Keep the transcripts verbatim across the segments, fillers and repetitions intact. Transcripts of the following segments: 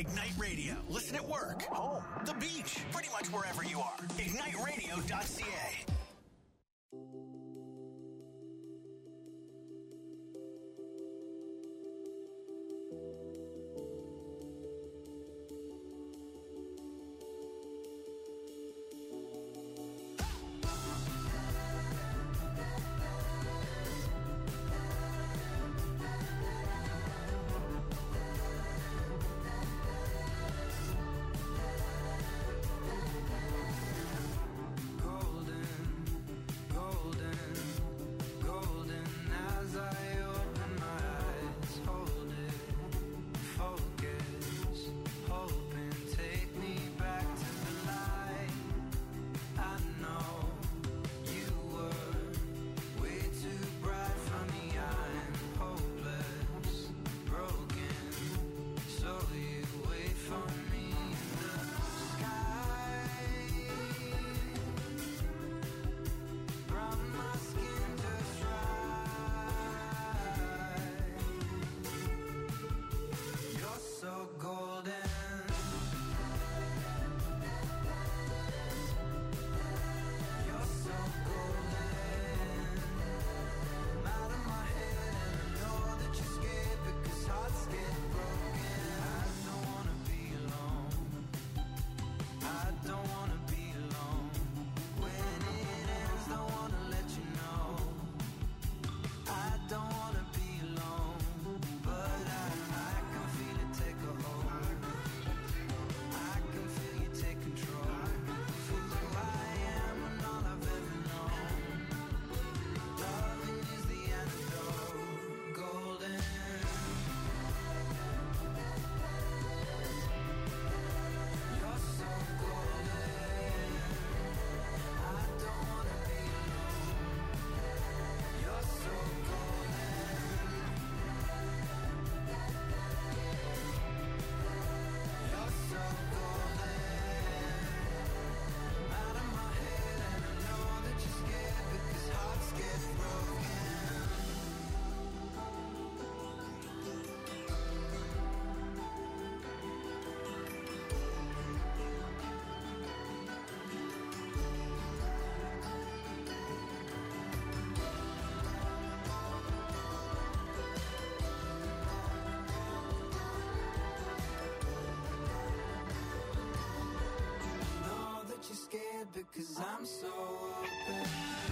Ignite Radio. Listen at work, home, the beach, pretty much wherever you are. ignite radio dot c a. Because I'm so open.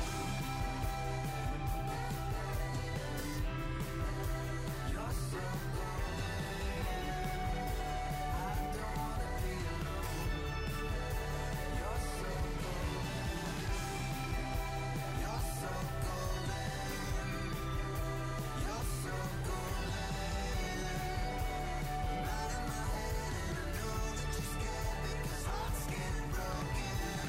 You're so golden. I don't wanna be alone. You're so golden. You're so golden. You're so golden. I'm out of my head and I know that you're scared because hearts get broken.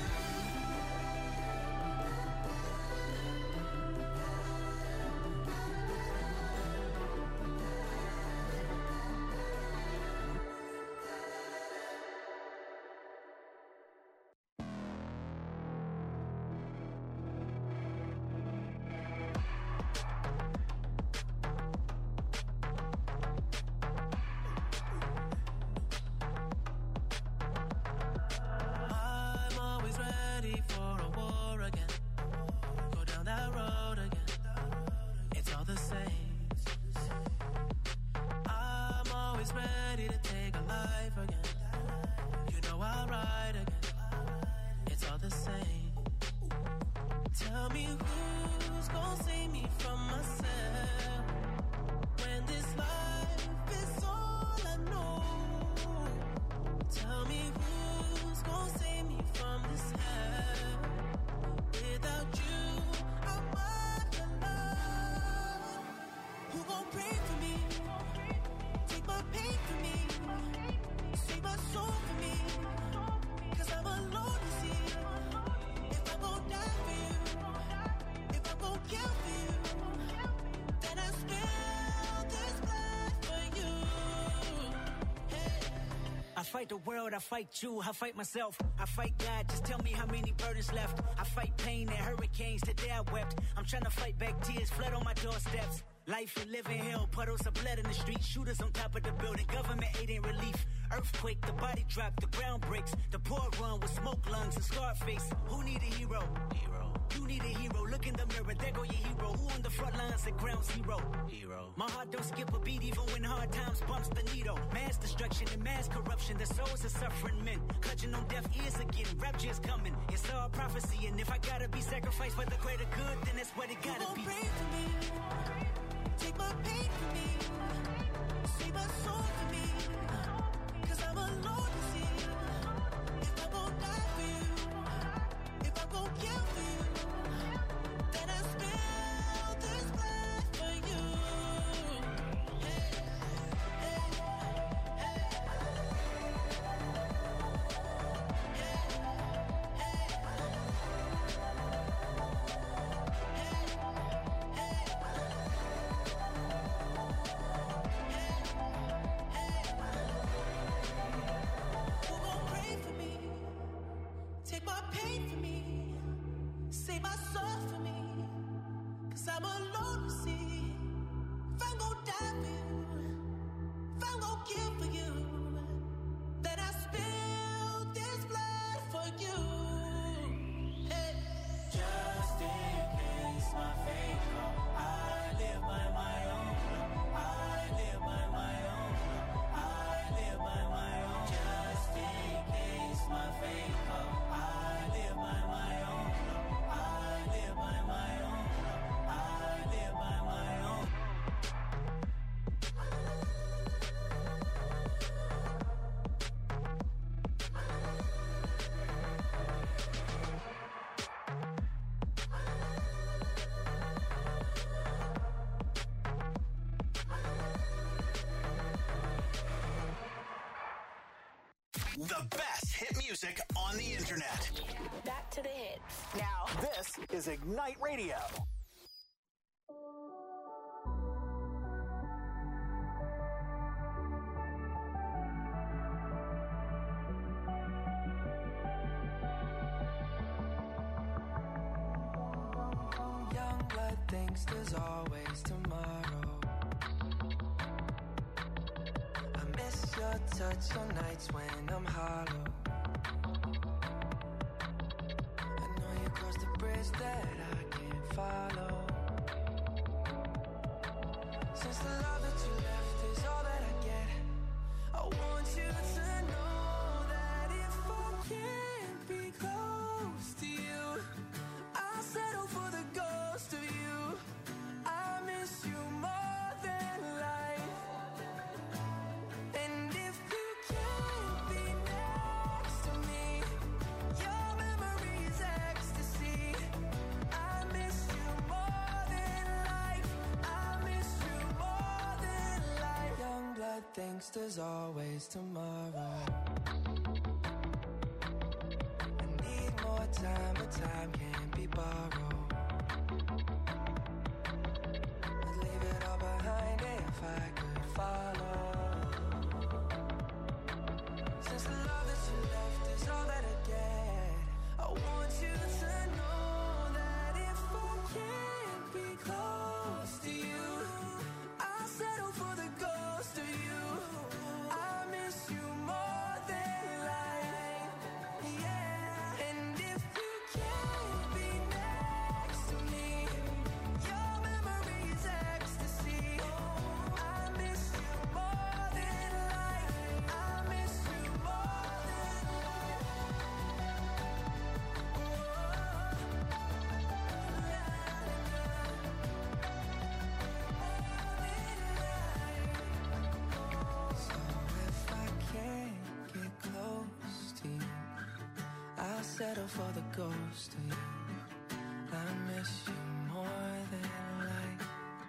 I fight the world, I fight you, I fight myself, I fight God, just tell me how many burdens left. I fight pain and hurricanes, today I wept. I'm trying to fight back tears, flood on my doorsteps. Life and living hell, puddles of blood in the street, shooters on top of the building, government aid ain't relief. Earthquake, the body drop, the ground breaks, the poor run with smoke lungs and scar face. Who need a hero? Hero. You need a hero. Look in the mirror, there go your hero. Who on the front lines at ground zero? Hero. My heart don't skip a beat even when hard times bumps the needle. Mass destruction and mass corruption, the souls of suffering men. Clutching on deaf ears again, rapture's coming. It's all prophecy, and if I gotta be sacrificed for the greater good, then that's what it gotta be. Pray for me. Take my pain for me. Save my soul for me. Cause I'm alone to see. If I won't die for you, if I won't kill for you, then I spill this blood for you. Hey, hey, hey. Who won't pray for me? Take my pain for me. Save my soul for me. Cause I'm alone to see. If I'm gon' die for you, if I'm gon' kill for you, then I spill this blood for you. Hey. Just in case my fate come, I live by my own. I live by my own. I live by my own. Just in case my fate come, I live by my own. I live by my own. I live by my own. The best hit music on the internet. Back to the hits. Now, this is Ignite Radio. Young blood thinks there's always tomorrow. I miss your touch on nights when I'm hollow. I know you crossed the bridge that I can't follow. Since the love that you left is all that I get, I want you to know that if I can't be close to you, I'll settle for the ghost of you. I miss you more than life. And if you can't be next to me, your memory is ecstasy. I miss you more than life. I miss you more than life. Young blood thinks there's always tomorrow. I need more time, but time can't be borrowed. I'd leave it all behind if I could follow. Since the love that you left is all that I get, I want you to know that if I can't be close to you, I'll settle for the ghost of you. I miss you more than life. Yeah. And if you can't be next to me, your memory is ecstasy. I miss you more than life. I miss you more than life. So if I can't get close to you, I'll settle for the ghost of you. I miss you more than life.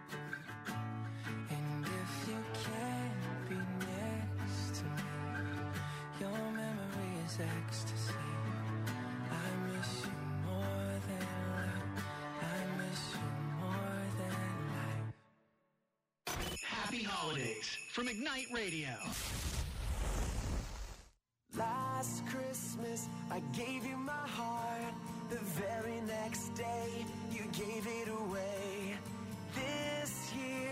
And if you can't be next to me, your memory is ecstasy. I miss you more than life. I miss you more than life. Happy holidays from Ignite Radio. Last Christmas, I gave you my heart. The very next day, you gave it away. This year,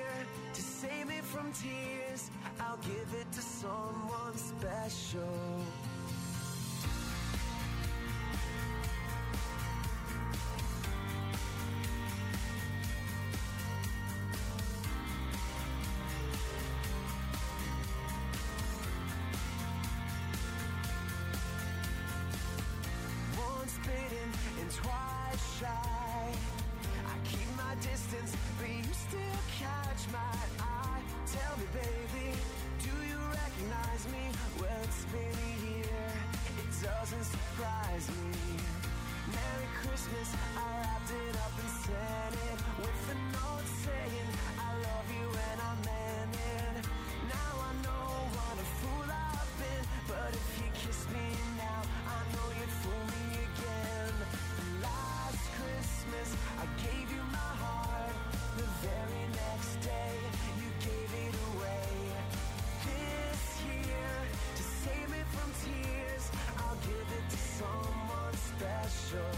Christmas, I wrapped it up and sent it with a note saying I love you and I meant it. Now I know what a fool I've been, but if you kiss me now, I know you'd fool me again. Last Christmas, I gave you my heart. The very next day, you gave it away. This year, to save me from tears, I'll give it to someone special.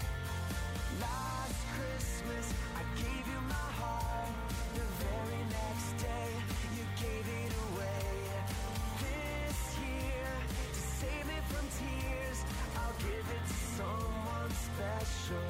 Last Christmas, I gave you my heart. The very next day, you gave it away. This year, to save me from tears, I'll give it to someone special.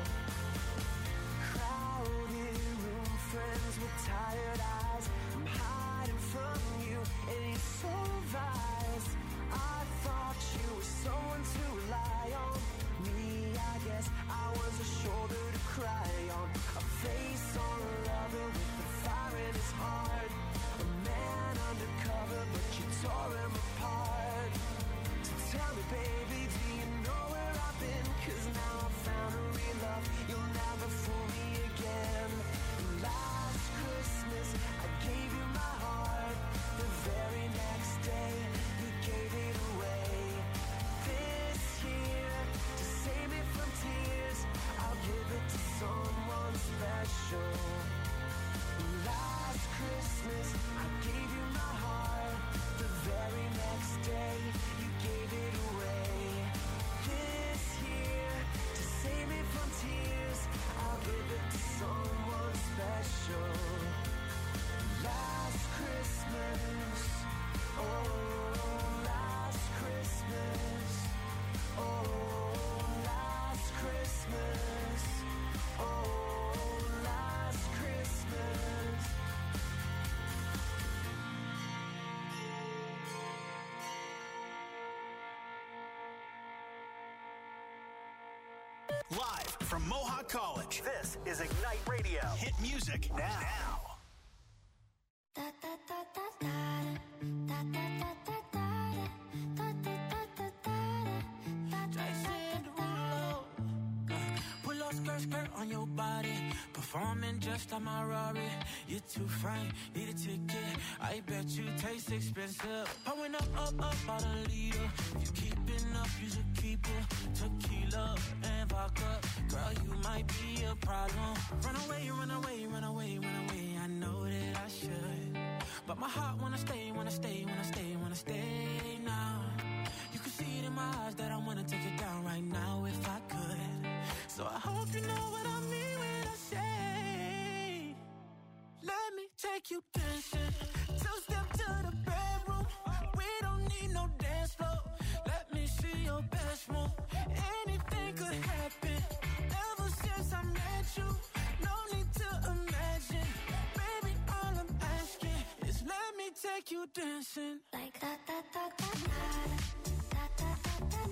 Crowded room, friends with tired eyes. I'm hiding from you, and you're so wise. I thought you were someone to rely on. Me, I guess I was a shoulder to cry on. A face on a lover with the fire in his heart. A man undercover, but you tore him apart. So tell me, baby, do you know where I've been? Cause now I've found a real love. You'll never fool me again. Last Christmas, I gave you my heart. The very next day, you gave it away. This year, to save me from tears, I'll give it to someone special. Last Christmas, I gave you my heart. The very next day, you gave it away. This year, to save me from tears, I'll give it to someone special. Last Christmas, oh, last Christmas, oh, last Christmas, oh, last Christmas. Live from Mohawk College, this is Ignite Radio. Hit music now. Pull up skirt, skirt on your body. Performing just like my Rari. You're too fine, need a ticket. I bet you taste expensive. Pouring up, up, up, out a leader. If you keeping up, you should keep it. Tequila and vodka. Girl, you might be a problem. Run away, run away, run away, run away. I know that I should. But my heart wanna stay, wanna stay, wanna stay, wanna stay now. You can see it in my eyes that I wanna take it down right now if I could. So I hope you know what I mean when I say, let me take you dancing. Two-step to the bedroom. We don't need no dance floor. Let me see your best move. Anything could happen. Ever since I met you, no need to imagine. Baby, all I'm asking is let me take you dancing. Like that, that, that, that, that, that, that, that, that,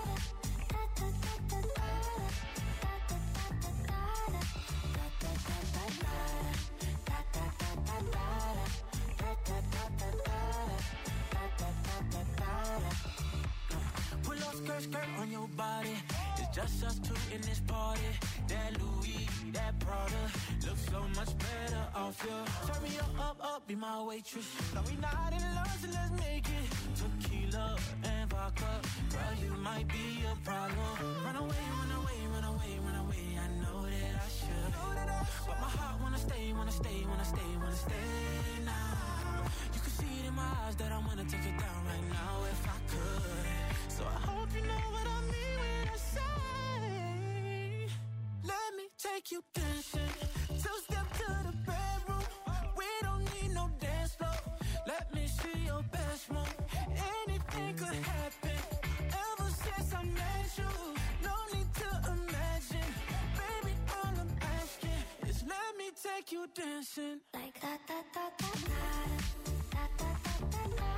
Pull up skirt, skirt on your body. It's just us two in this party. That Louis, that Prada looks so much better off you. Turn me up, up, up, be my waitress. No, we not in love, so let's make it. Tequila and vodka. Girl, you might be a problem. Run away, run away, run away, run away. I know that I should. But my heart wanna stay, wanna stay, wanna stay, wanna stay now. You can see it in my eyes that I wanna take it down right now if I could. So I hope you know what I mean when I say, let me take you dancing. Two-step to the bedroom. We don't need no dance floor. Let me see your best move. Anything could happen. Ever since I met you, no need to imagine. Baby, all I'm asking is let me take you dancing. like that, that, that, that, that, that, that, that, that.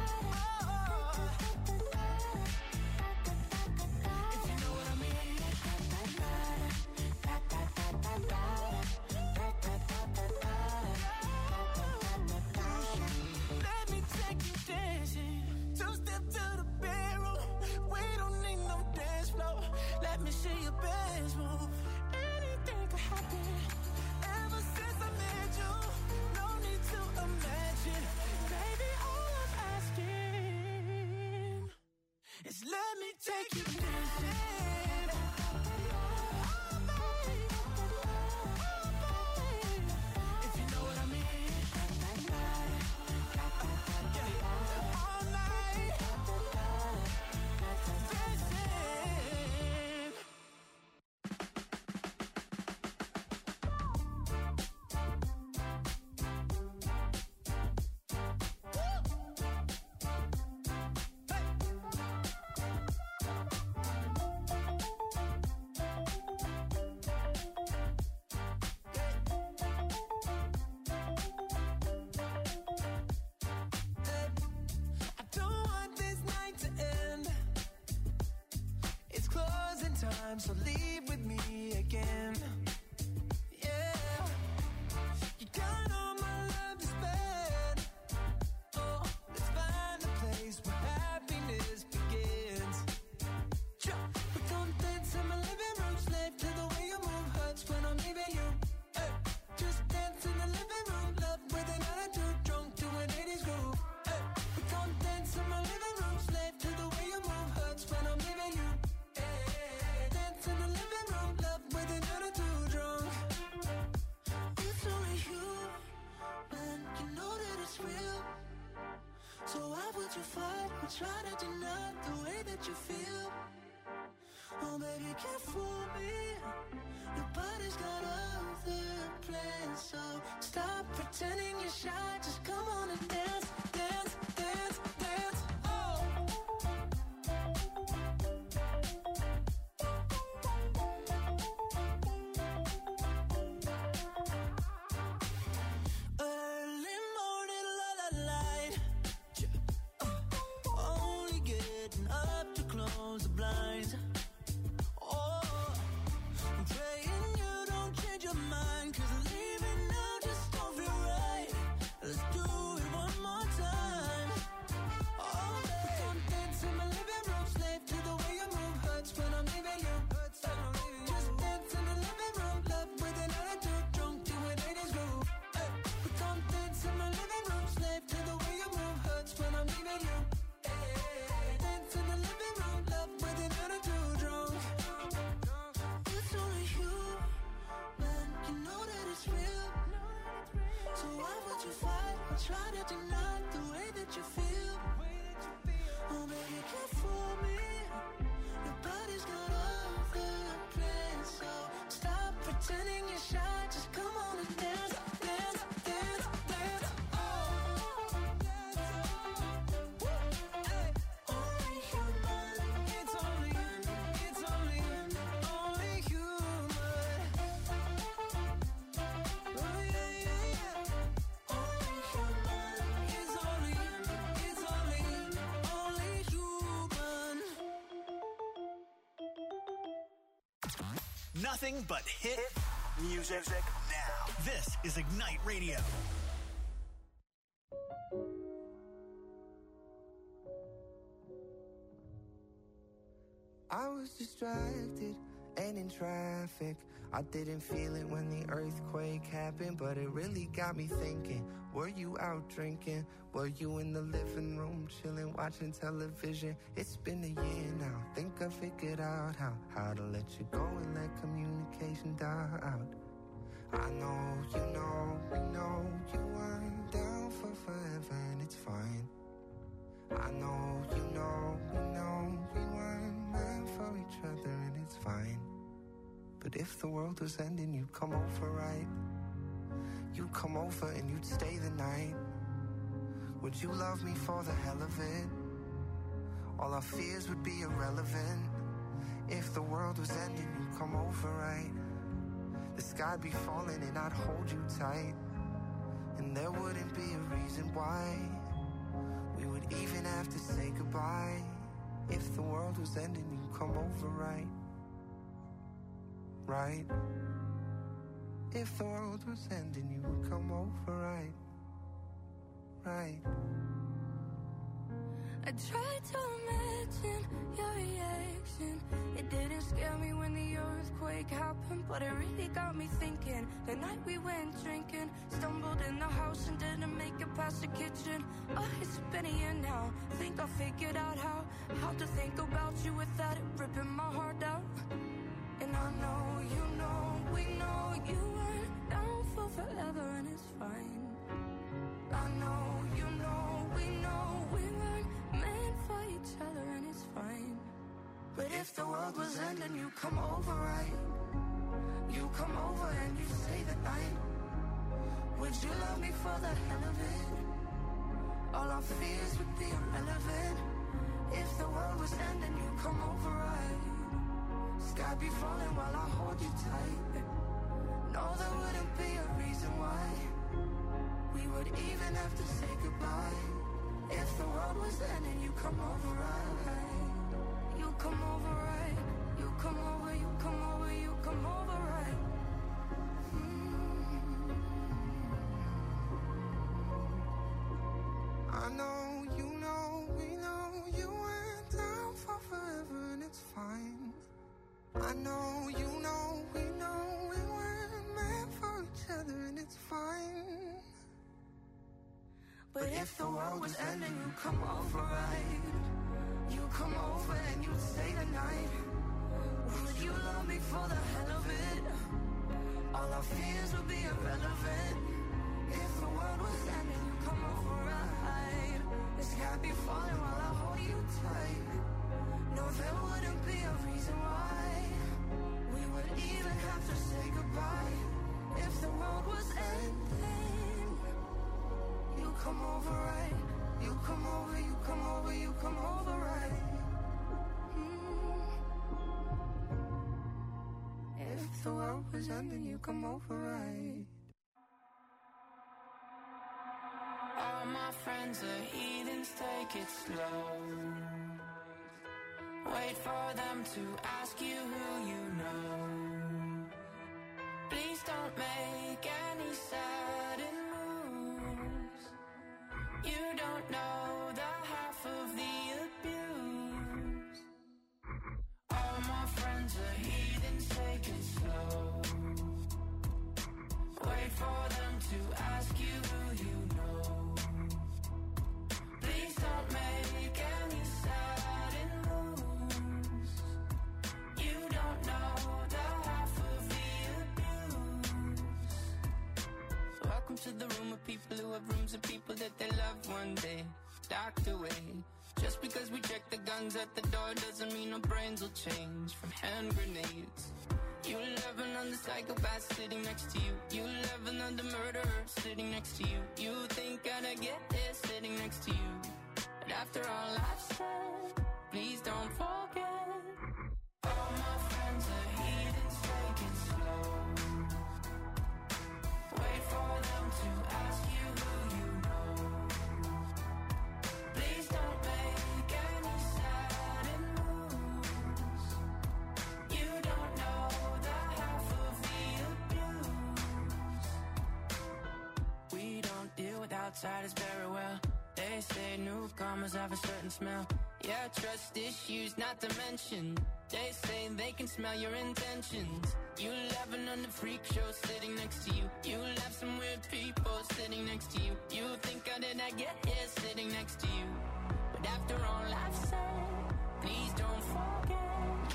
Let let me see your best move. Anything could happen. Ever since I met you, no need to imagine. Baby, all I'm asking is let me take you dancing. Oh, babe. Oh, babe. If you know what I mean. Yeah. All night. Dancing. I don't want this night to end. It's closing time, so leave with me again. Yeah, you got all my love to spend. Oh, let's find a place where happiness begins. Sure. We don't dance in my living room, slave to the way you move hurts when I'm leaving you. Hey, just dance in the living room, love with an attitude, drunk to an eighties groove. Hey, we don't dance in my living room, slave to the way you move hurts when I'm leaving you. Hey, dance in the living room, love with an attitude, drunk. It's only you, man, you know that it's real. So why would you fight or try to deny the way that you feel? Oh, baby, can't fool me. Your body's got other plans, so stop pretending you're shy. Just come on and dance, dance, dance, dance. Oh. Early morning, la la light. Uh, only getting up to close the blinds. Oh, I'm praying you don't change your mind, 'cause leaving now just don't feel right. Let's do it one more time. Oh, babe. Don't dance in my living room, slave to the way you move hurts when I'm leaving you. Just dance in the living room, love with an attitude, drunk to an eighties groove. Hey, we don't dance in my living room, slave to the way you move hurts when I'm leaving you. Hey, dance in the living room, love with an attitude, drunk. It's only you, man, you know that it's real. So why would you fight or try to deny the way that you feel? Oh, baby, you can't fool me. Your body's got other plans, so stop pretending you're shy. Just come on and dance, dance, dance, dance. Oh, hey, only human. It's only, it's only, only human. Oh, yeah, yeah, yeah. Only human. It's only, it's only, only human. Nothing but hit music now. This is Ignite Radio. I was distracted and in traffic. I didn't feel it when the earthquake happened, but it really got me thinking. Were you out drinking? Were you in the living room chilling, watching television? It's been a year now. Think I figured out how how to let you go and let communication die out. I know, you know, we know you weren't down for forever, and it's fine. I know, you know, we know we weren't meant for each other, and it's fine. But if the world was ending, you'd come over, right? You'd come over and you'd stay the night. Would you love me for the hell of it? All our fears would be irrelevant. If the world was ending, you'd come over, right? The sky'd be falling and I'd hold you tight. And there wouldn't be a reason why we would even have to say goodbye. If the world was ending, you'd come over, right? Right? If the world was ending, you would come over, right? Right? I tried to imagine your reaction. It didn't scare me break happened, but it really got me thinking. The night we went drinking, stumbled in the house and didn't make it past the kitchen. Oh, it's been a year now, think I figured out how How to think about you without it ripping my heart out. And I know, you know, we know you weren't down for forever and it's fine. I know, you know, we know we weren't meant for each other and it's fine. But if the world was ending, you come over, right? You come over and you stay the night. Would you love me for the hell of it? All our fears would be irrelevant. If the world was ending, you come over, right? Sky be falling while I hold you tight. No, there wouldn't be a reason why we would even have to say goodbye. If the world was ending, you come over, right? You come over, right? You come over, you come over, you come over, right? Mm. I know, you know, we know you went down for forever and it's fine. I know, you know, we know we weren't meant for each other and it's fine. But if the world was ending, you come over, right? You come over and you stay the night. Would you love me for the hell of it? All our fears would be irrelevant. If the world was ending, you come over, right? The sky be falling while I hold you tight. No, there wouldn't be a reason why we would even have to say goodbye. If the world was ending, you come over, right? You come over, you come over, you come over, right? Mm. If the world was ending, you come over, right? All my friends are heathens, take it slow. Wait for them to ask you who you know. Please don't make any sudden moves. You don't know the half of the abuse. All my friends are heathens, take it slow. Wait for them to ask you who you know. Please don't make any sudden moves. You don't know the half of the abuse. Welcome to the room of people who have rooms of people that they love one day docked away. Just because we check the guns at the door doesn't mean our brains will change from hand grenades. You love another psychopath sitting next to you. You love another murderer sitting next to you. You think I'd get here sitting next to you. But after all I've said, please don't forget. All my friends are heathens, take it slow. Wait for them to ask you who you know. Please don't make any sudden moves. You don't know the half of the abuse. We don't deal with outsiders very well. They say newcomers have a certain smell. Yeah, trust issues not to mention. They say they can smell your intentions. You laughing on the freak show sitting next to you. You laugh some weird people sitting next to you. You think how did I get here sitting next to you? But after all I've said, please don't forget.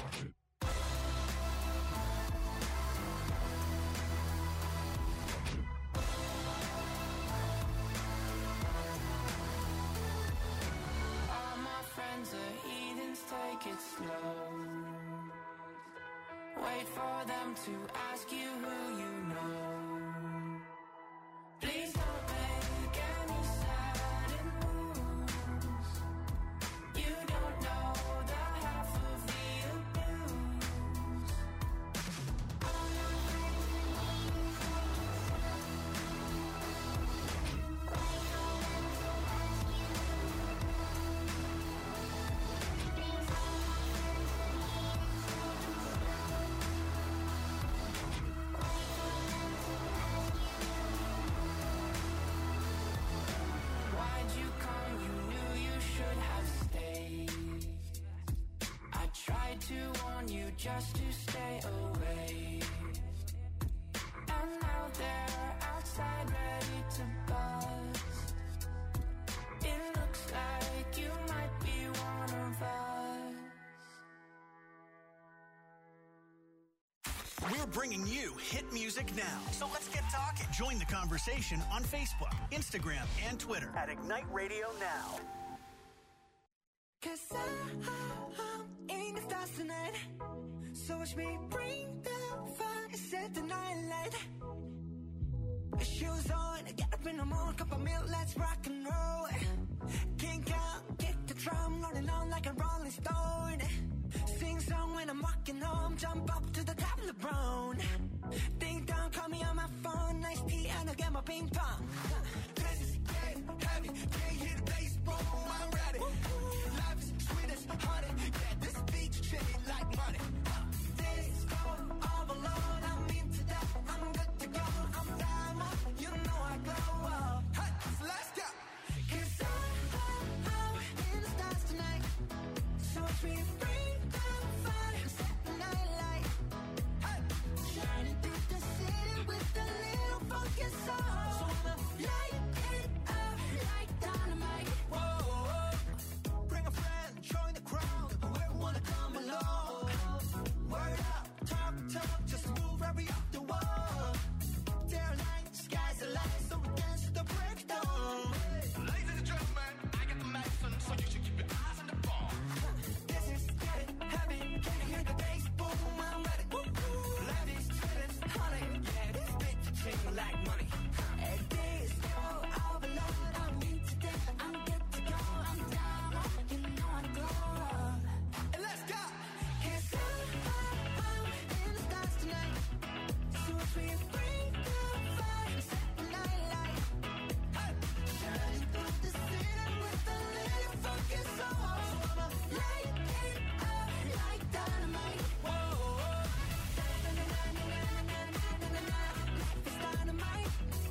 All my friends are heathens, take it slow. Wait for them to ask you who you know. Please don't make any sudden moves. You don't know the half of the abuse. Why'd you come? You knew you should have stayed. I tried to warn you just to stay away. And now they're outside ready to bust. It looks like you might be one of us. We're bringing you hit music now. So let's get talking. Join the conversation on Facebook, Instagram, and Twitter at Ignite Radio Now. Cause I, I'm in the stars tonight. So watch me bring the fire, set the night light. Shoes on, get up in the morning, cup of milk, let's rock and roll. Kink out, kick the drum, rolling on like a rolling stone. Sing song when I'm walking home, jump up to the top of the brown. Ding dong, call me on my phone, nice tea and I'll get my ping pong. This is getting heavy, can't hear the bass, boom, I'm ready. Life is sweet as honey, yeah, this beach chain like money. This go all alone, I'm into that, I'm good to go, I'm down, you know I glow up. Hey, so let's go. Cause I, I, I'm in the stars tonight, so watch me bring the fire, set the night light. Hey, shining through the city with a little funky soul. So I'ma light it up like dynamite. Whoa, bring a friend, join the crowd, whoever wanna come along. Word up, talk, talk, just move right up the wall. They're light, skies are light, so we dance to the breakdown. Ladies and gentlemen, I got the medicine, so you should keep your eyes on the ball. This is getting heavy, can you hear the bass? Boom, I'm ready. Life is sweet as honey, yeah, this beat to treat you like money. And this go all alone, I'm into that, I'm good to go, I'm down, you know I glow up. And let's go! Cause I, I, I'm in the stars tonight, so if we bring the fire, set the night light. Hey, shining through the city with a little funky soul. So I'ma light it up like dynamite. Whoa, life is dynamite.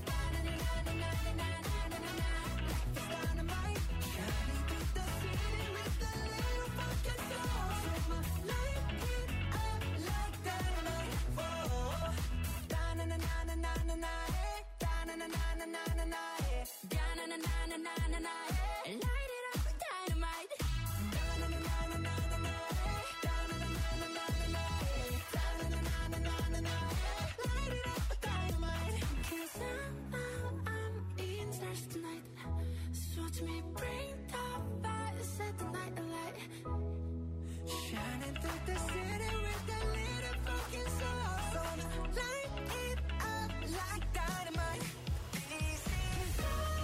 Life is dynamite. Shining through the city with a little funky soul. So I'ma light it up like dynamite. Whoa, da-na-na-na-na-na-na, da-na-na-na-na-na-na, da-na-na-na-na-na-na, light it up with dynamite. Da-na-na-na-na-na-na, da-na-na-na-na-na-na, da-na-na-na-na-na-na, light it up with dynamite. Cause I'm, I'm, I'm in stars tonight, so watch me bring the fire, set the night alight. Shining through the city with a little fucking soul. So light it up like dynamite. This is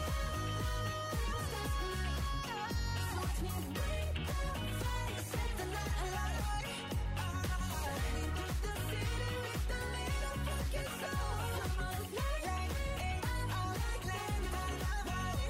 so watch me bring the fire, set the night alight. Shining through the city with a little fucking soul. Light it up like dynamite.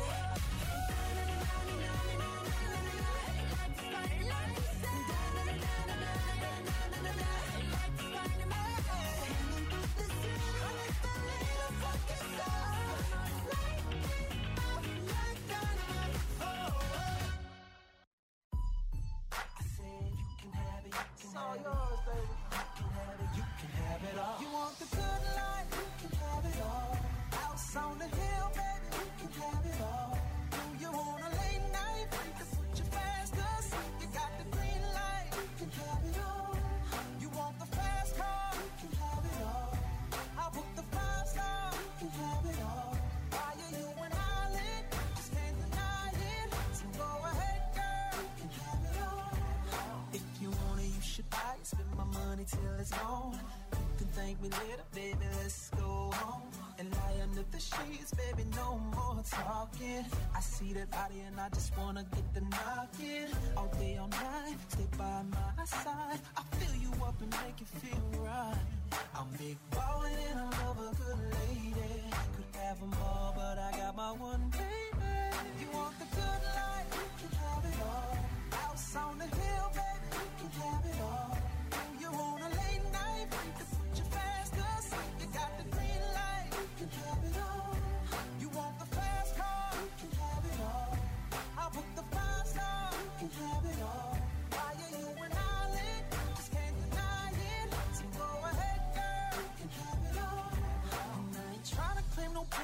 You want the good life, you can have it all. House on the hill, baby, you can have it all. Do you want a late night? We can put you fast, cause you got the green light, you can have it all. You want the fast car, you can have it all. I'll book the five star, you can have it all. Why are you an island? Just can't deny it. So go ahead, girl, you can have it all. If you want it, you should buy it. Spend my money till it's gone. You can thank me later, baby, let's go home and lie under the sheets, baby, no more talking. I see that body and I just wanna get the knocking. All day, all night, stay by my side. I fill you up and make you feel right. I'm big ballin' and I love a good lady. Could have them all, but I got my one baby. You want the good life, you can have it all. House on the hill, baby, you can have it all. You want a late night, we can put you fast, cause you got the green light, you can have it all. You want the fast car, you can have it all. I'll book the five star, you can have it all. Why are you an island? Just can't deny it.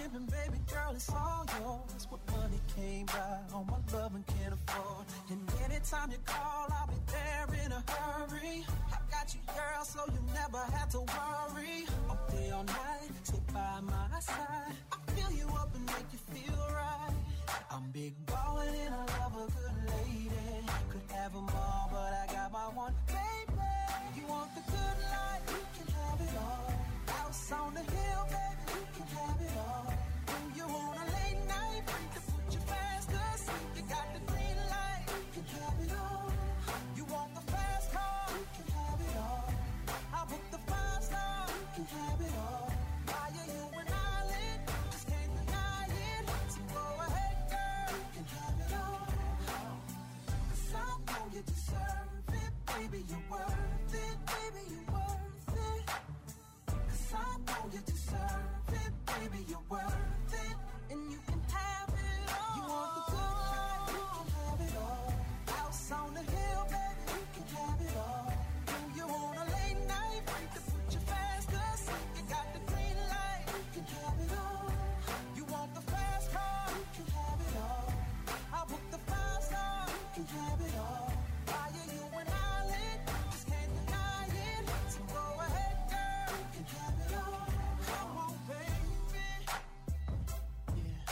pimping, baby girl, it's all yours. What money can't buy, all my love and can't afford. And anytime you call, I'll be there in a hurry. I got you, girl, so you never have to worry. All day, all night, stay by my side. I fill you up and make you feel right. I'm big ballin' and I love a good lady. Could have them all, but I got my one baby. You want the good life, you can have it all. House on the hill, baby, you can have it all. When you want a late night, to put you fast asleep, you got the green light, you can have it all. You want the fast car, you can have it all. I'll book the five star, you can have it all. Why are you and I lit? Just can't deny it. So go ahead, girl, you can have it all. Cause I know you deserve it, baby, you're worth it, baby, you're worth it. Cause I know you deserve it, baby, you're worth it. And you can have it all. You want the good life, you can have it all. House on the hill, baby, you can have it all. When you want a late night, to put you fast asleep, you got the green light, you can have it all. You want the fast car, you can have it all. I'll book the five star, you can have it all. Why are you and I lit? Just can't deny it. So go ahead, girl, you can have it all. Come on, baby. Yeah.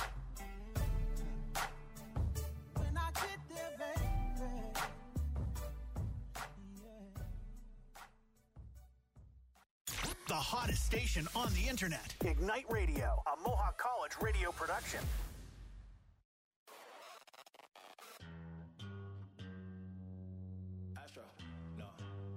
When I get there, baby. Yeah. The hottest station on the internet. Ignite Radio, a Mohawk College radio production. Astro, no.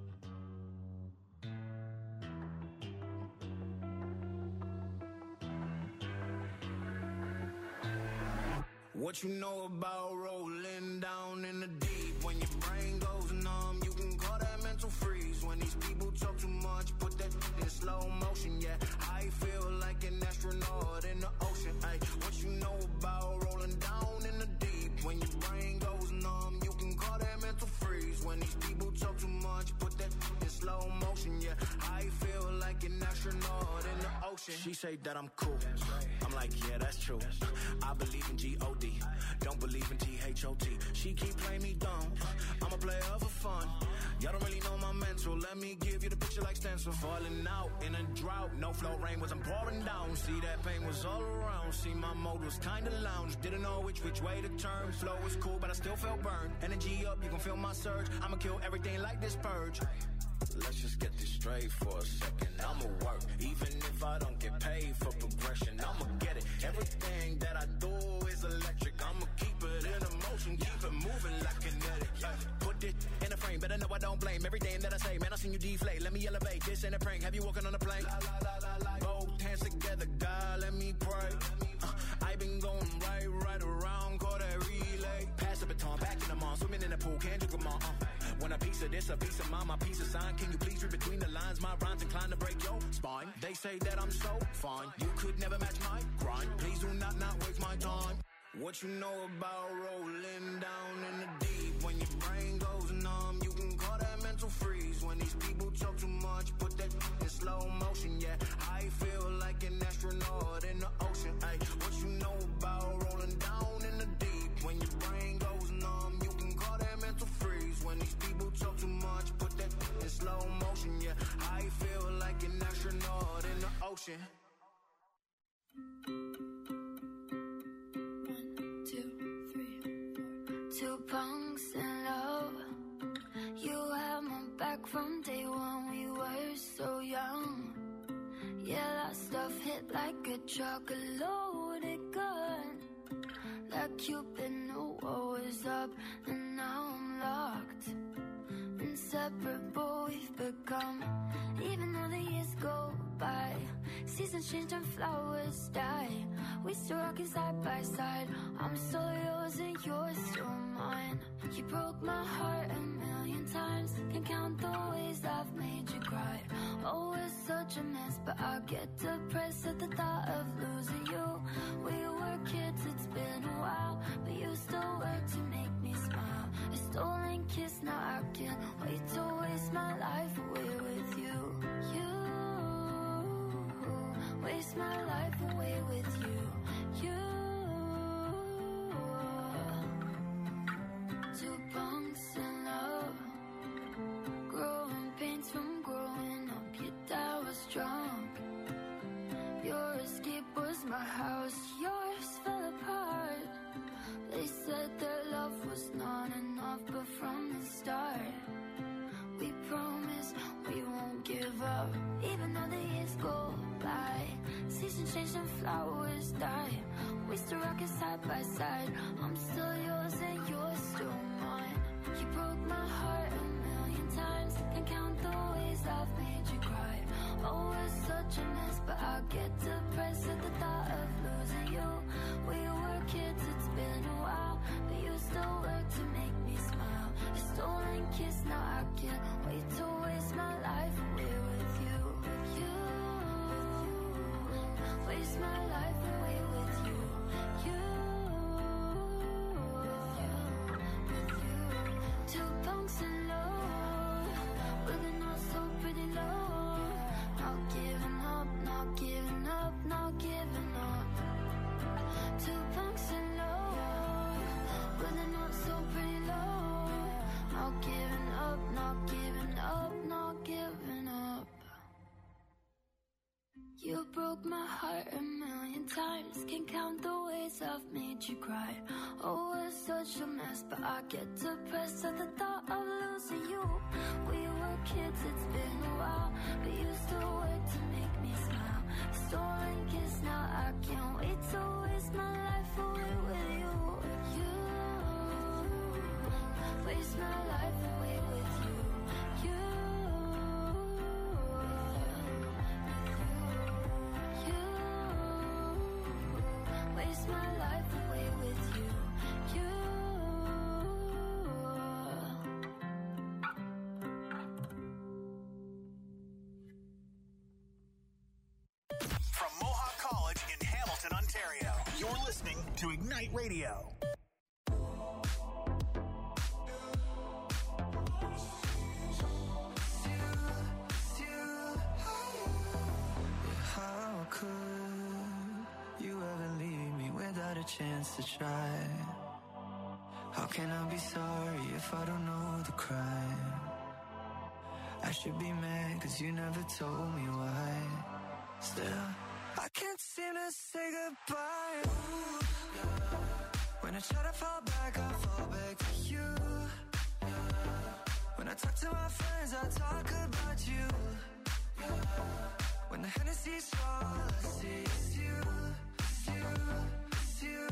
What you know about rolling down in the deep? When your brain goes numb, you can call that mental freeze. When these people talk too much, put that in slow motion, yeah. I feel like an astronaut in the ocean, ay. What you know about rolling down in the deep? When your brain goes numb, you can call that mental freeze. When these people talk too much, put that in slow motion, yeah. I feel like an astronaut in the ocean. She say that I'm cool. I'm like, yeah, that's true. I believe in G O D. Don't believe in T H O T. She keep playing me dumb. I'm a player for fun. Y'all don't really know my mental. Let me give you the picture like stencil. Falling out in a drought. No flow rain wasn't pouring down. See that pain was all around. See my mode was kinda lounge. Didn't know which which way to turn. Flow was cool, but I still felt burned. Energy up, you can feel my surge. I'ma kill everything like this purge. Let's just get this straight for a second. I'ma work, even if I don't get paid for progression. I'ma get it. Everything that I do is electric. I'ma keep it in motion, keep it moving like kinetic. Put it in a frame, better know I don't blame everything that I say. Man, I seen you deflate. Let me elevate. This ain't a prank. Have you walking on a plane? La, la, la, la, la. Both hands together, God, let me pray. Uh, I been going right, right around, call that relay. Pass the baton, back in the mall, swimming in the pool, can't drink them all. Uh. When a piece of this, a piece of mine, my piece of sign. Can you please read between the lines? My rhymes inclined to break your spine. They say that I'm so fine. You could never match my grind. Please do not not waste my time. What you know about rolling down in the deep? When your brain goes numb, you can call that mental freeze. When these people talk too much, put that in slow motion, yeah. I feel like an astronaut in the ocean, ay. What you know about rolling down in the deep? When your brain goes numb, you can call that mental freeze. When these people talk too much, put that in slow motion, yeah. I feel like an astronaut in the ocean. Two punks in love. You had my back from day one. We were so young. Yeah, that stuff hit like a truck, a loaded gun. Like Cupid knew what was up, and now I'm locked. Inseparable we've become. Even though the years go by, seasons change and flowers die. We still rockin' side by side. I'm still yours and you're still mine. You broke my heart a million times. Can't count the ways I've made you cry. Oh, it's such a mess, but I get depressed at the thought of losing you. We were kids, it's been a while, but you still work to make me smile. A stolen kiss, now I can't wait to waste my life away with you. You waste my life away with you. my house, yours fell apart. They said their love was not enough, but from the start we promise we won't give up. Even though the years go by, seasons change and flowers die, we still rock it side by side. I'm still yours and you're still mine. You broke my heart a million times, can't count the ways I've made you cry. Oh, it's such a mess, but I get depressed at the thought of losing you. We were kids, it's been a while, but you still work to make me smile. A stolen kiss, now I can't wait to waste my life away with you. You, waste my life away with you. You, with you. Two punks in love, with a not so pretty love. Not giving up, not giving up, not giving up. Two punks in love, with a not so pretty love. Not giving up, not giving up, not giving up. You broke my heart a million times, can't count the ways I've made you cry. Oh, it's such a mess, but I get depressed at the thought of losing you. We were kids, it's been a while, but you still work to make me smile. Stolen kiss, now I can't wait to waste my life away with you. You, waste my life away with you. You, you, waste my life away with you. You. From Mohawk College in Hamilton, Ontario, you're listening to Ignite Radio. How could you ever leave me without a chance to try? How can I be sorry if I don't know the crime? I should be mad cause you never told me why. Still, I can't seem to say goodbye. Ooh, yeah. When I try to fall back, I fall back to you. Yeah. When I talk to my friends, I talk about you. Yeah. When the Hennessy's strong, all I see is you, it's you, it's you.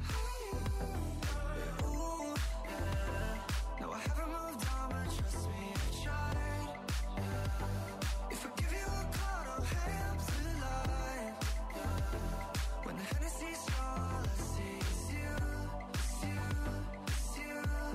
Yeah, ooh, yeah. No, I haven't moved on, but trust me, I tried. Yeah. If I give you a call, don't hang up the line. Yeah. When the Hennessy's strong, all I see is you, it's you, it's you.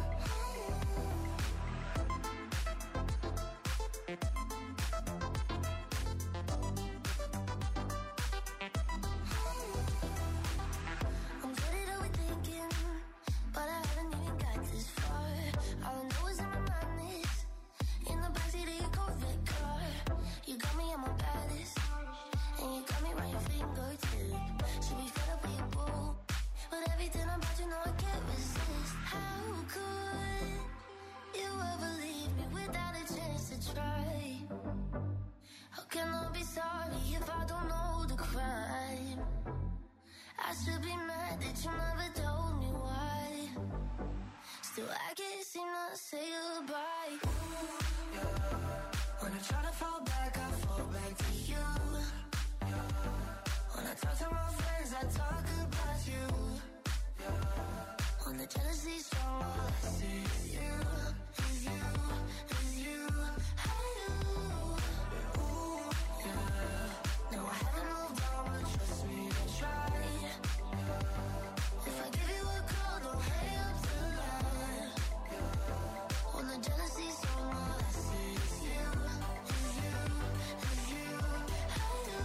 I'm getting overthinking, but I haven't even got this far. All I know is in my mind is in the backseat of your Corvette car. You got me on my baddest, and you got me around your fingertip. Should be fed up with your boo, but everything about you know I can't resist. How could you ever leave me without a chance to try? How can I be sorry if I don't know the crime? I should be mad that you never told me why. Still, I can't seem to say goodbye. Ooh, yeah. When I try to fall back, I fall back to you. Yeah. When I talk to my friends, I talk about you. Yeah. When the jealousy's strong, all I see is you, is you, is you. I do. Yeah, ooh, yeah. No, I haven't moved on, but trust me, I tried. Yeah. If I give you a call, don't hang up the line. Yeah. When the jealousy's strong, all I see is you, is you, is you. I do.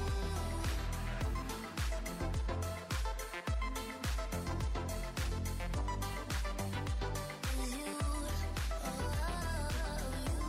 Is you, oh, you.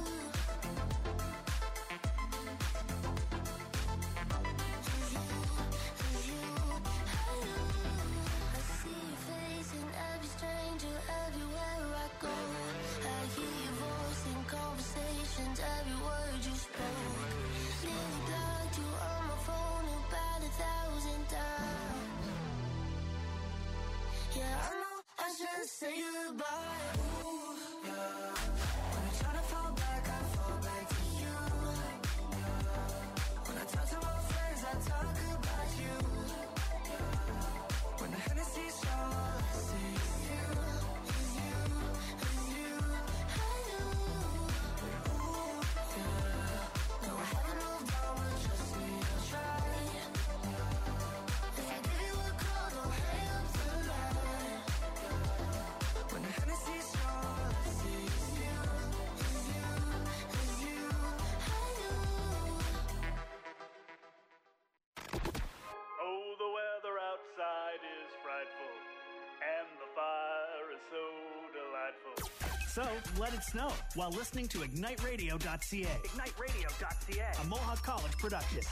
So let it snow while listening to ignite radio dot c a. ignite radio dot c a. A Mohawk College production.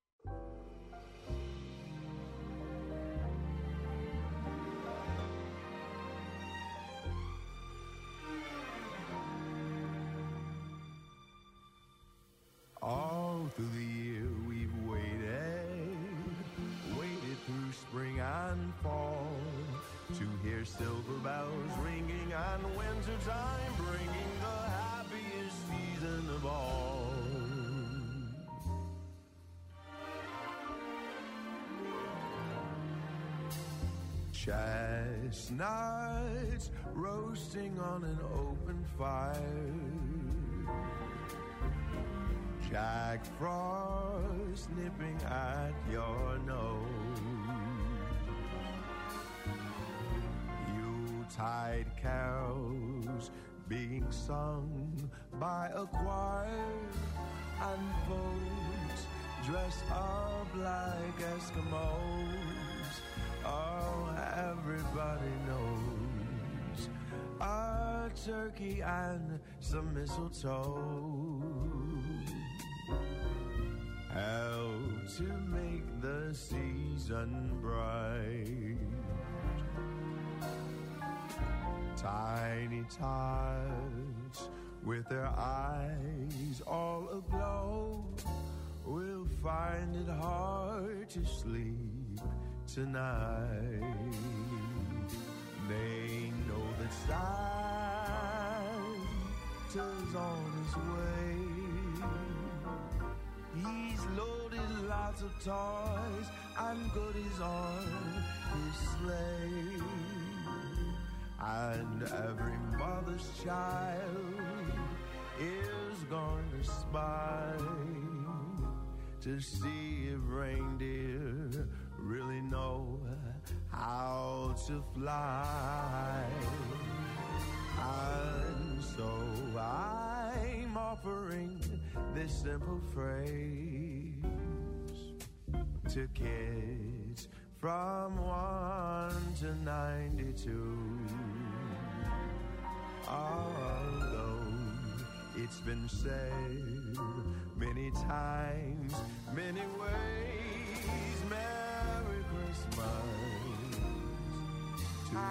All through the year we've waited, waited through spring and fall to hear silver bells ringing and winter time bringing the happiest season of all. Chestnuts roasting on an open fire, Jack Frost nipping at your nose, Yuletide carols being sung by a choir, and folks dressed up like Eskimos. Oh, everybody knows a turkey and some mistletoe help to make the season bright. Tiny tots with their eyes all aglow will find it hard to sleep tonight. They know that Santa's on his way. He's loaded lots of toys and goodies on his sleigh. And every mother's child is going to spy to see if reindeer really know how to fly. And so I'm offering this simple phrase to kids from one to ninety-two. Although it's been said many times, many ways, Merry Christmas to you.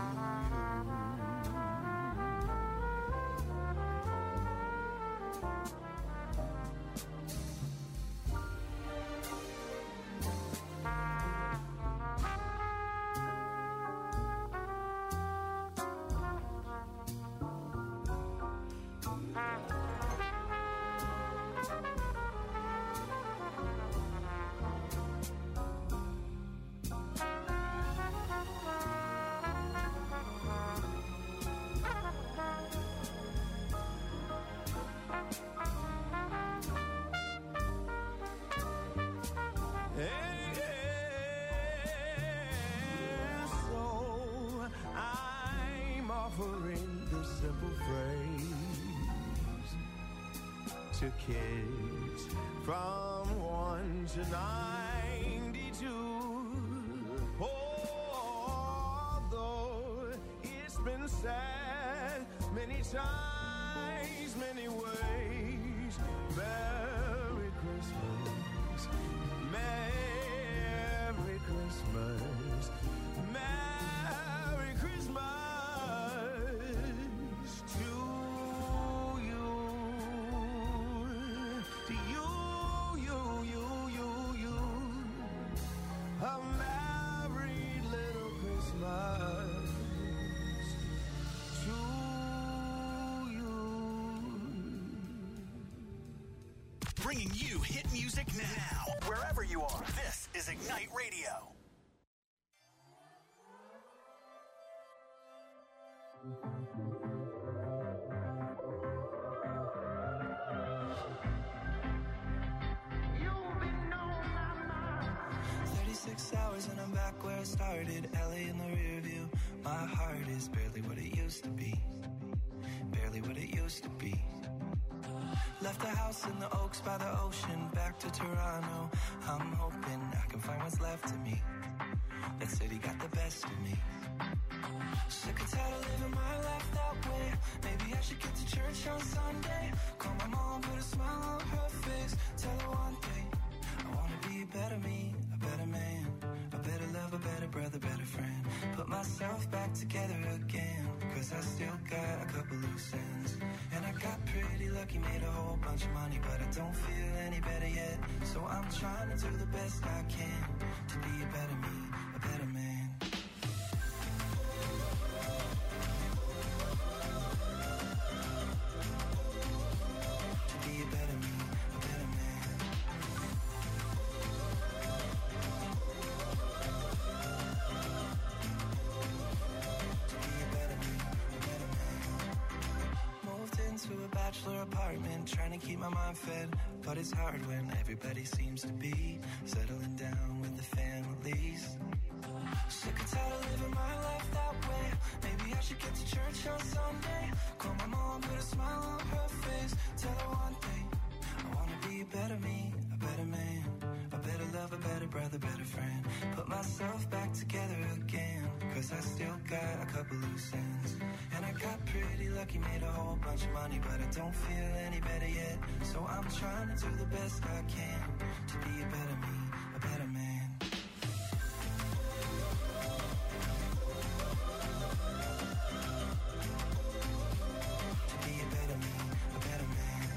To kids from one to ninety-two. Although it's been said many times, many ways, Merry Christmas, Merry Christmas, Merry Christmas. Bringing you hit music now, wherever you are. This is Ignite Radio. thirty-six hours and I'm back where I started. L A in the rear view. My heart is barely what it used to be. Barely what it used to be. Left the house in the Oaks by the ocean, back to Toronto. I'm hoping I can find what's left of me. That city got the best of me. Sick and tired of living my life that way. Maybe I should get to church on Sunday. Call my mom, put a smile on her face. Tell her one thing, I wanna be a better me, a better man, a better love, a better brother, better friend. Put myself back together again, cause I still got a couple loose ends. And I got pretty lucky, made a whole bunch of money, but I don't feel any better yet. So I'm trying to do the best I can to be a better me, a better man. Bachelor apartment, trying to keep my mind fed, but it's hard when everybody seems to be settling down with the families. Sick and tired of living my life that way. Maybe I should get to church on Sunday. Call my mom, put a smile on her face. Tell her one thing, I wanna be a better me, a better man, a better love, a better brother, better friend. Put myself back together again, cause I still got a couple loose ends. And I got pretty lucky, made a whole bunch of money, but I don't feel any better yet. So I'm trying to do the best I can to be a better me, a better man. To be a better me, a better man.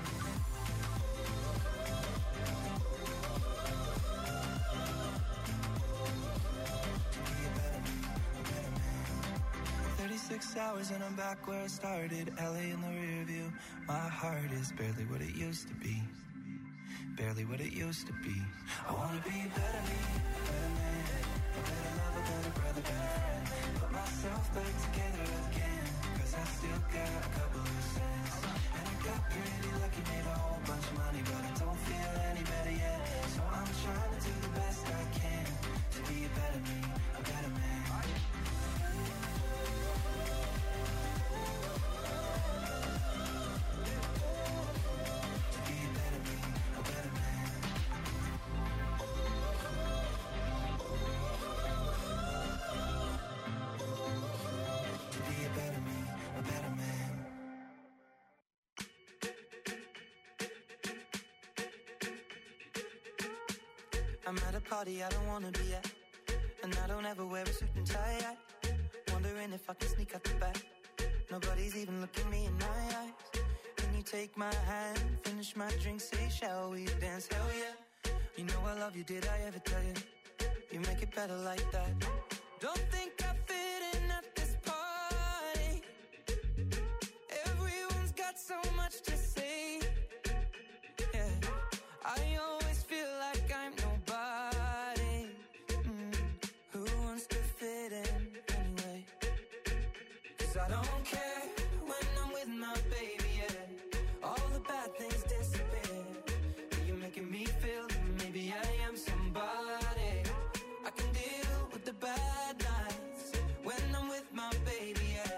To be a better me, a better man. thirty-six hours and I'm back where I started. L A in the rear view. My heart is barely what it used to be. Barely what it used to be. I wanna be a better me, a better man, a better love, a better brother, better friend. Put myself back together again, cause I still got a couple of cents. And I got pretty lucky, made a whole bunch of money, but I don't feel any better yet. So I'm trying to do the best I can to be a better me, a better man. I'm at a party I don't wanna be at, and I don't ever wear a suit and tie. I wondering if I can sneak out the back. Nobody's even looking me in my eyes. Can you take my hand, finish my drink, say shall we dance? Hell yeah. You know I love you, did I ever tell you? You make it better like that. Don't think I fit in at this party. Everyone's got so much to say. Yeah, I always feel like I'm nobody. Mm. Who wants to fit in anyway? Cause I don't care when I'm with my baby, yeah. All the bad things disappear. You're making me feel that maybe I am somebody. I can deal with the bad nights when I'm with my baby, yeah.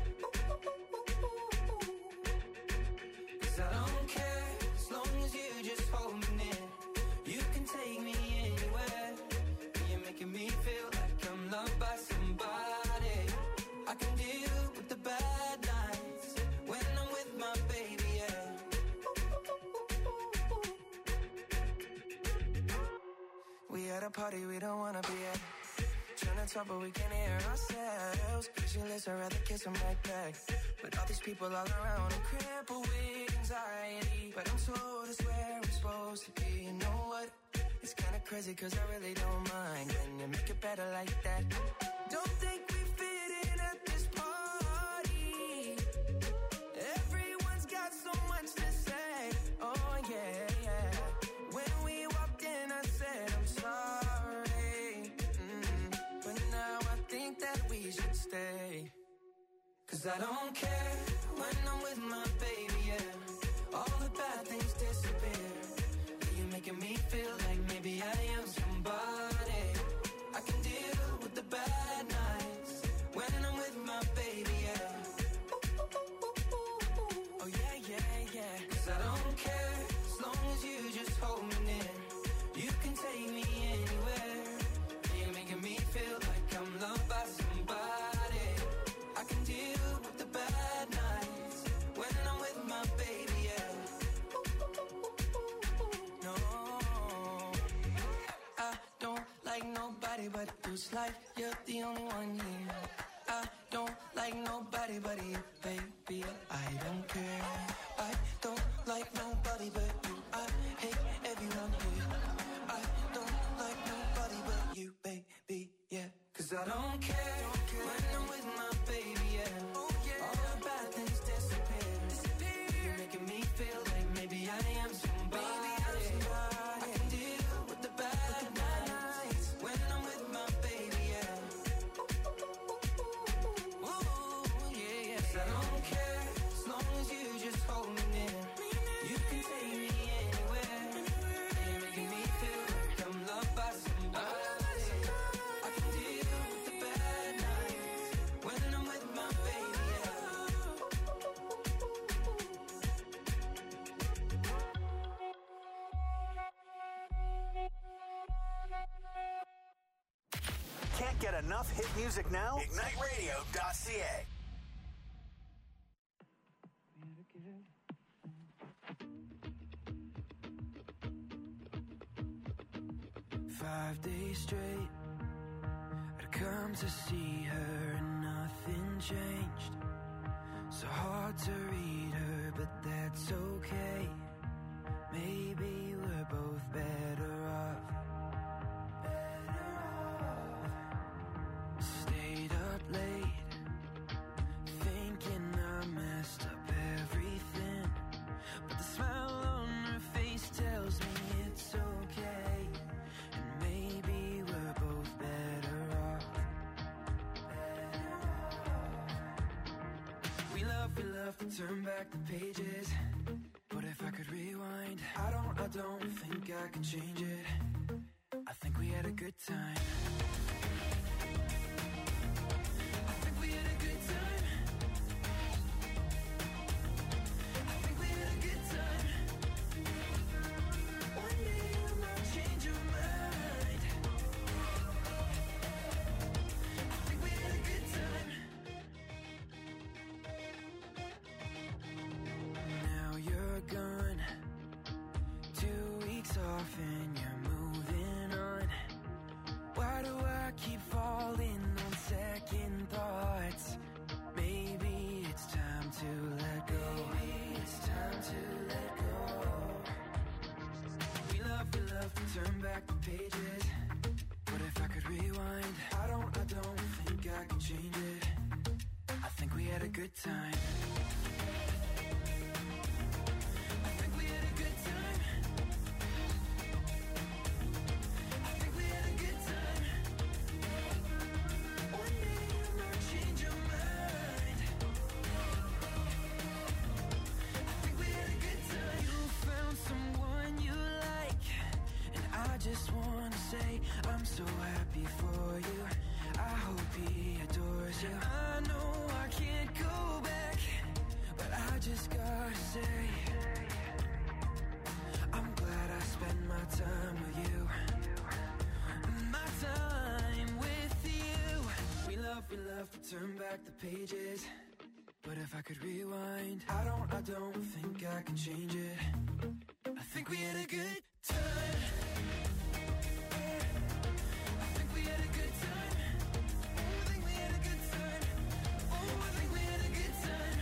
Cause I don't care as long as you just hold me near. You can take me anywhere. You're making me feel like I'm loved by somebody. I can deal with the bad nights when I'm with my baby, yeah. We at a party we don't wanna be at. Trying to talk but we can't hear ourselves. Pictureless, I'd rather kiss them right back. But all these people all around, I'm crippled with anxiety. But I'm told it's where I'm supposed to be. You know what? It's kinda crazy cause I really don't mind. Can you make it better like that? Don't think we fit in at this party. Everyone's got so much to say. Oh yeah, yeah. When we walked in I said I'm sorry. Mm. But now I think that we should stay. Cause I don't care when I'm with my baby, yeah. All the bad things disappear. You're making me feel like maybe I am somebody. I can deal with the bad nights when I'm with my baby, yeah. Oh yeah, yeah, yeah. Cause I nobody but who's life. You're the only one here. I don't like nobody but you, baby. I don't care. I don't like nobody but you. I hate everyone here. I don't like nobody but you, baby. Yeah, 'cause I don't care, don't care. When I'm with my baby. Yeah, oh, yeah. All the bad things disappear. disappear. You're making me feel like maybe I am somebody. Baby, I'm somebody. I can deal with the bad nights when I'm with my baby. Yeah. I don't care, as long as you just hold me near. You can take me anywhere. You're making me feel like I'm loved by somebody. I can deal with the bad nights when I'm with my baby. Can't get enough hit music now? Ignite Radio dot C A. Five days straight, I'd come to see her and nothing changed. So hard to read her, but that's okay. Maybe we're both better off. Better off. Stayed up late, thinking I messed up everything. But the smile on her face tells me it's okay. And maybe we're both better off. Better off. We love, we love to turn back the pages. But if I could rewind, I don't, I don't think I could change it. I think we had a good time. I think we had a good time. I think we had a good time. One day you might change your mind. I think we had a good time. Now you're gone, two weeks off and you're moving on. Why do I keep falling on second thoughts? Maybe it's time to let go. Maybe it's time to let go. We love, we love to turn back the pages. But if I could rewind, I don't, I don't think I could change it. I think we had a good time. I think we had a good time. I think we had a good time. One day you might change your mind. I think we had a good time. You found someone you like, and I just wanna say I'm so happy for you. I hope he adores you. I know I can't go back, but I just gotta say I'm glad I spent my time with you. My time with you. We love, we love to turn back the pages. But if I could rewind, I don't, I don't think I can change it. I think we had a good time. I think we had a good time. Oh, I think we had a good time. Oh, I think we had a good time.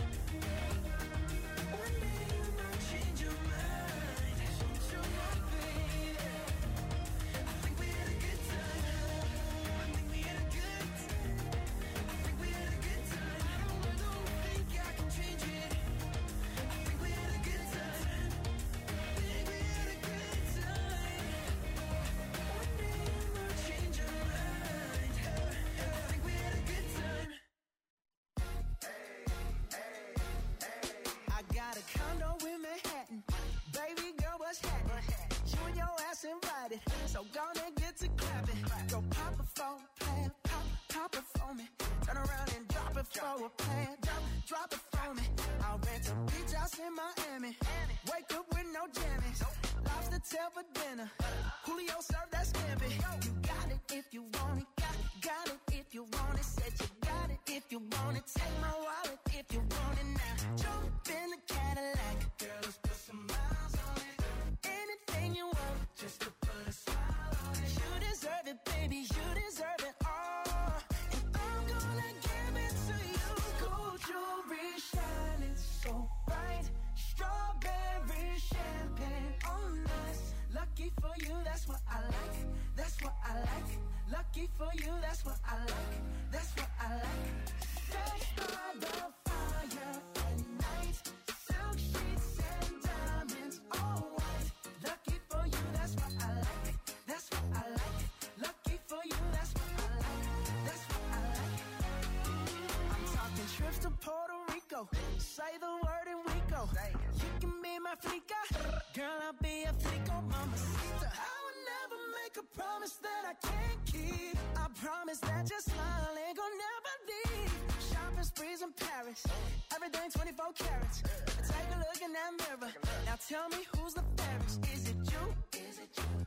One day you might change your mind. Change your mind, baby. I think we had a good time. I think we had a good time. I think we had a good time. I don't, I don't think I can change it. I think we had a good time. I think we had a good time. One day you might change your mind. I think we had a good time. I got a condo in Manhattan. Baby girl, what's happening? You and your ass invited. So gonna get to clapping. Go pop it for a plan. Pop, pop it for me. Turn around and drop it for a plan. Drop, drop it for me. I'll rent a beach house in Miami. Wake up with no jammies. Lobster tail for dinner. Julio served that scampi. You got it if you want it. Got, got it if you want it. Said you got it if you want it. Take my wallet if you want it now. Jump in the Cadillac. Girl, let's put some miles on it. Anything you want, just to put a smile on it. You deserve it, baby. You lucky for you, that's what I like. That's what I like. Sex by the fire at night. Silk sheets and diamonds, all white. Lucky for you, that's what I like. That's what I like. Lucky for you, that's what I like. That's what I like. I'm talking trips to Puerto Rico. Say the word and we go. You can be my flica. Girl, I'll be a flico, mamacita. I would never make a promise that I can't keep. I promise that your smile ain't gonna never leave. Shopping sprees in Paris. Everything twenty-four carats. Take a look in that mirror. Now tell me who's the fairest. Is it you? Is it you?